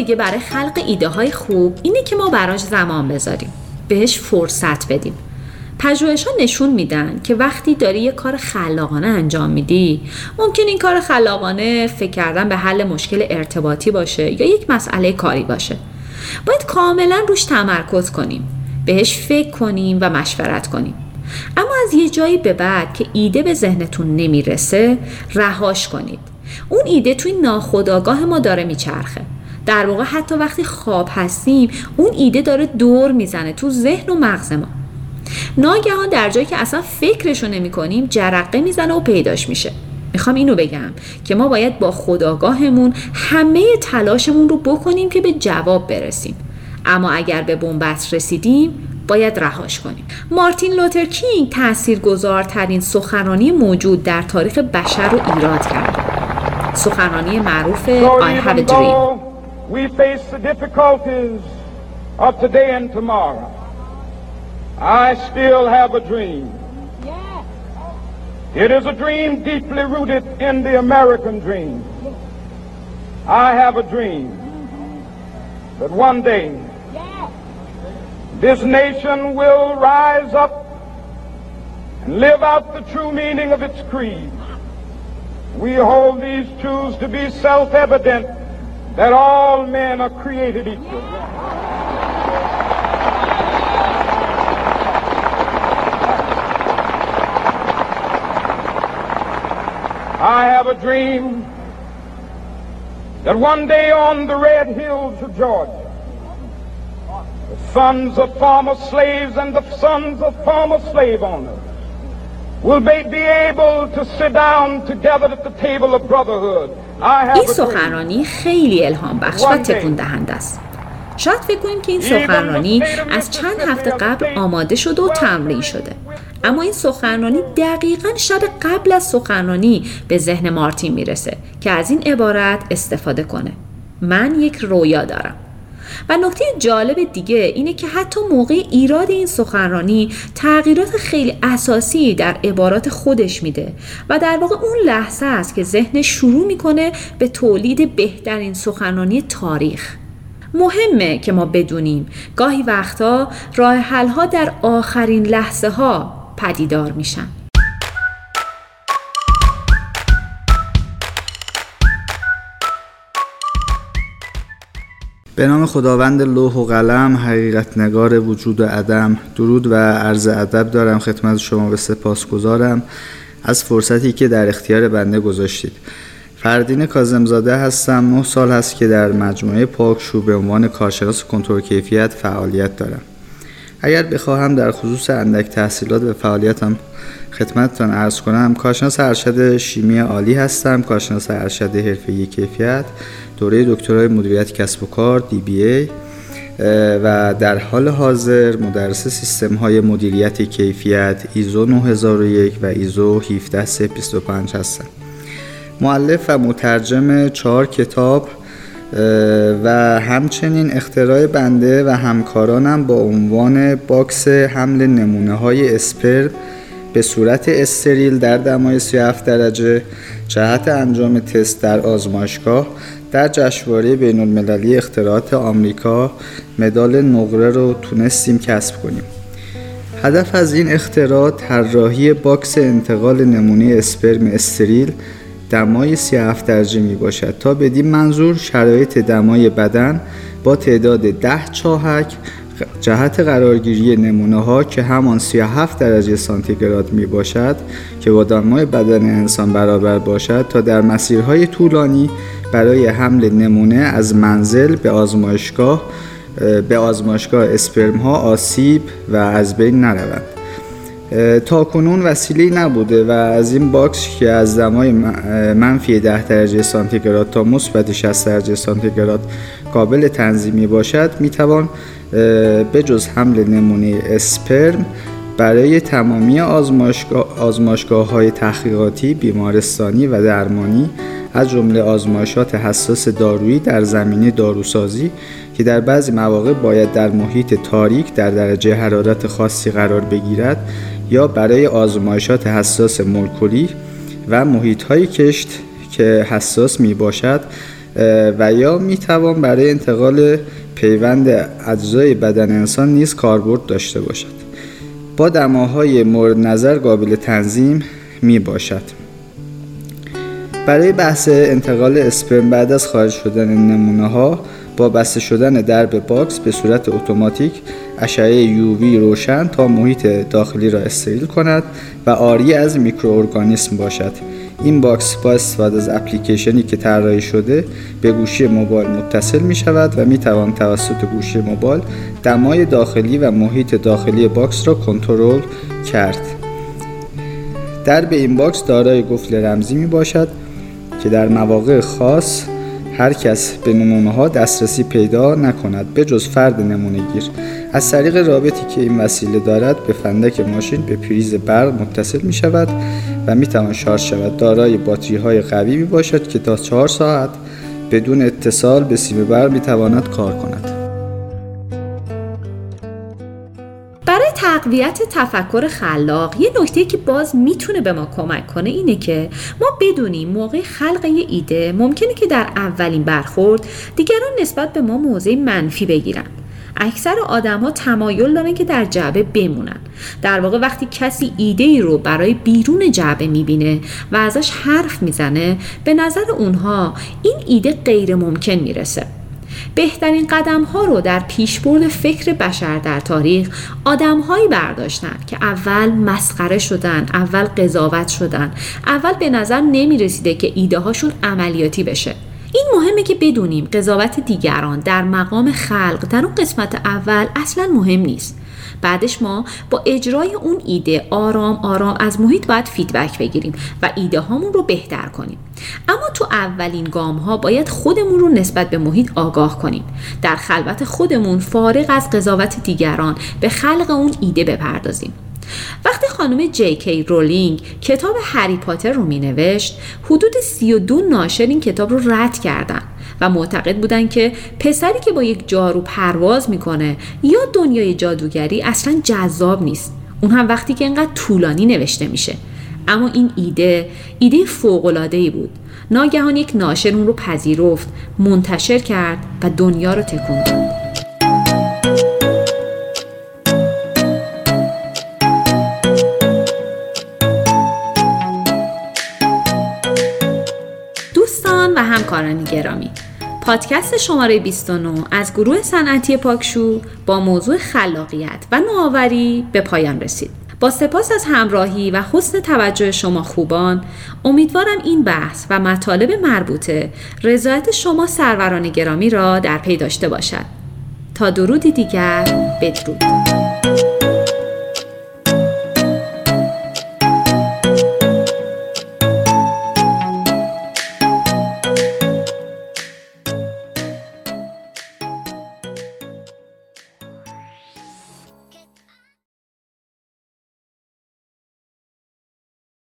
دیگه برای خلق ایده های خوب اینه که ما براش زمان بذاریم، بهش فرصت بدیم. پژوهش‌ها نشون میدن که وقتی داری یه کار خلاقانه انجام میدی، ممکن این کار خلاقانه فکر کردن به حل مشکل ارتباطی باشه یا یک مسئله کاری باشه. باید کاملا روش تمرکز کنیم، بهش فکر کنیم و مشورت کنیم. اما از یه جایی به بعد که ایده به ذهنتون نمیرسه، رهاش کنید. اون ایده توی ناخودآگاه ما داره میچرخه. در واقع حتی وقتی خواب هستیم، اون ایده داره دور میزنه تو ذهن و مغز ما. ناگهان در جایی که اصلا فکرشو نمی کنیم جرقه میزنه و پیداش میشه. میخوام اینو بگم که ما باید با خودآگاهمون همه تلاشمون رو بکنیم که به جواب برسیم. اما اگر به بنبست رسیدیم باید رهاش کنیم. مارتین لوتر کینگ تاثیرگذارترین سخنرانی موجود در تاریخ بشر رو ایراد کرده. سخنرانی معروف I have a dream. We face the difficulties of today and tomorrow. I still have a dream. It is a dream deeply rooted in the American dream. I have a dream that one day this nation will rise up and live out the true meaning of its creed. We hold these truths to be self-evident that all men are created equal. I have a dream that one day on the red hills of Georgia, the sons of former slaves and the sons of former slave owners will be able to sit down together at the table of brotherhood. این سخنرانی خیلی الهام بخش و تکون دهنده است. شاید فکر کنیم که این سخنرانی از چند هفته قبل آماده شده و تمرین شده. اما این سخنرانی دقیقاً شب قبل از سخنرانی به ذهن مارتین میرسه که از این عبارت استفاده کنه: من یک رویا دارم. و نکته جالب دیگه اینه که حتی موقع ایراد این سخنرانی تغییرات خیلی اساسی در عبارات خودش میده و در واقع اون لحظه است که ذهن شروع میکنه به تولید بهترین سخنرانی تاریخ. مهمه که ما بدونیم گاهی وقتا راه حل‌ها در آخرین لحظه ها پدیدار میشن. به نام خداوند لوح و قلم، حقیقت نگار وجود و عدم، درود و عرض ادب دارم خدمت شما و سپاسگزارم از فرصتی که در اختیار بنده گذاشتید. فردین کاظم‌زاده هستم. 9 سال هست که در مجموعه پاکشو به عنوان کارشناس کنترل کیفیت فعالیت دارم. اگر بخواهم در خصوص اندک تحصیلات و فعالیتم خدمتتان عرض کنم، کارشناس ارشد شیمی عالی هستم، کارشناس ارشد حرفه‌ای کیفیت، دوره دکترای مدیریت کسب و کار DBA و در حال حاضر مدرس سیستم‌های مدیریت کیفیت ایزو 9001 و ایزو 17325 هستم. مؤلف و مترجم 4 کتاب و همچنین اختراع بنده و همکارانم با عنوان باکس حمل نمونه‌های اسپرم به صورت استریل در دمای 37 درجه جهت انجام تست در آزمایشگاه در جشنواره بین‌المللی اختراعات آمریکا مدال نقره رو تونستیم کسب کنیم. هدف از این اختراع طراحی باکس انتقال نمونه اسپرم استریل دمای 37 درجه می باشد تا بدین منظور شرایط دمای بدن با تعداد 10 چاهک جهت قرارگیری نمونه ها که همان 37 درجه سانتیگراد می باشد که با دمای بدن انسان برابر باشد تا در مسیرهای طولانی برای حمل نمونه از منزل به آزمایشگاه اسپرم ها آسیب و از بین نروند. تا کنون وسیله‌ای نبوده و از این باکس که از دمای منفی 10 درجه سانتیگراد تا مثبت 60 درجه سانتیگراد قابل تنظیمی باشد میتوان به جز حمل نمونه اسپرم برای تمامی آزمایشگاه‌های تحقیقاتی، بیمارستانی و درمانی از جمله آزمایشات حساس دارویی در زمینه داروسازی که در بعضی مواقع باید در محیط تاریک در درجه حرارت خاصی قرار بگیرد یا برای آزمایشات حساس مولکولی و محیط‌های کشت که حساس می باشد و یا میتوان برای انتقال پیوند اجزای بدن انسان نیز کاربرد داشته باشد. با دماهای مورد نظر قابل تنظیم می باشد. برای بحث انتقال اسپرم بعد از خارج شدن نمونه ها با بسته شدن درب باکس به صورت اتوماتیک اشعه یووی روشن تا محیط داخلی را استریل کند و عاری از میکروارگانیسم باشد. این باکس با استفاده از اپلیکیشنی که طراحی شده به گوشی موبایل متصل می شود و می توان توسط گوشی موبایل دمای داخلی و محیط داخلی باکس را کنترل کرد. درب این باکس دارای قفل رمزی می باشد که در مواقع خاص هر کس به نمونه ها دسترسی پیدا نکند به جز فرد نمونه گیر. از طریق رابطی که این وسیله دارد به فندک ماشین به پریز برق متصل می شود و می توان شارژ شود. دارای باتری های قوی می باشد که تا 4 ساعت بدون اتصال به سیم برق می تواند کار کند. برای تقویت تفکر خلاق یه نکته که باز میتونه به ما کمک کنه اینه که ما بدونیم موقع خلق یه ایده ممکنه که در اولین برخورد دیگران نسبت به ما موضع منفی بگیرن. اکثر آدم‌ها تمایل دارن که در جعبه بمونن. در واقع وقتی کسی ایده‌ای رو برای بیرون جعبه میبینه و ازش حرف میزنه به نظر اونها این ایده غیر ممکن میرسه. بهترین قدم‌ها رو در پیشبرد فکر بشر در تاریخ آدم‌هایی برداشتن که اول مسخره شدن، اول قضاوت شدن، اول به نظر نمی‌رسیده که ایده‌هاشون عملیاتی بشه. این مهمه که بدونیم قضاوت دیگران در مقام خلق در اون قسمت اول اصلاً مهم نیست. بعدش ما با اجرای اون ایده آرام آرام از محیط باید فیدبک بگیریم و ایده هامون رو بهتر کنیم. اما تو اولین گام ها باید خودمون رو نسبت به محیط آگاه کنیم. در خلوت خودمون فارغ از قضاوت دیگران به خلق اون ایده بپردازیم. وقتی خانم جی کی رولینگ کتاب هری پاتر رو می نوشت حدود 32 ناشر این کتاب رو رد کردن و معتقد بودن که پسری که با یک جارو پرواز میکنه یا دنیای جادوگری اصلا جذاب نیست، اون هم وقتی که اینقدر طولانی نوشته میشه. اما این ایده فوق‌العاده‌ای بود. ناگهان یک ناشر اون رو پذیرفت، منتشر کرد و دنیا رو تکون داد. دوستان و همکاران گرامی، پادکست شماره 29 از گروه صنعتی پاکشو با موضوع خلاقیت و نوآوری به پایان رسید. با سپاس از همراهی و حسن توجه شما خوبان، امیدوارم این بحث و مطالب مربوطه رضایت شما سروران گرامی را در پی داشته باشد. تا درودی دیگر، بدرود.